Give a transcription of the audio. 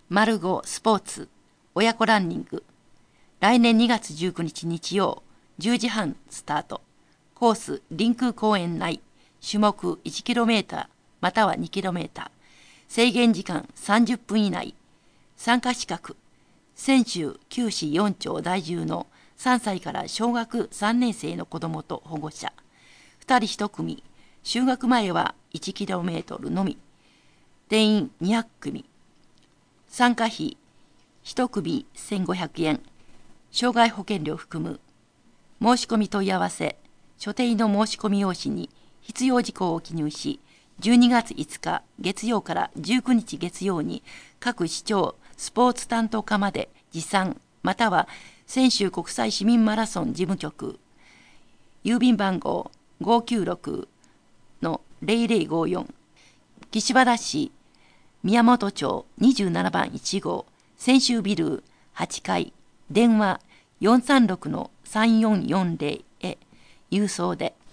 丸5スポーツ親子ランニング。来年2月19日日曜10時半スタート。コース臨空公園内。種目 1km または 2km。制限時間30分以内。参加資格。泉州九市4町在住の3歳から小学3年生の子どもと保護者。2人1組。就学前は 1km のみ。定員200組。参加費1組1500円。障害保険料含む。申し込み問い合わせ。所定の申し込み用紙に必要事項を記入し、12月5日月曜から19日月曜に各市町スポーツ担当課まで持参または泉州国際市民マラソン事務局郵便番号596-0054岸和田市宮本町27番1号泉州ビル8階電話436-3440へ郵送で。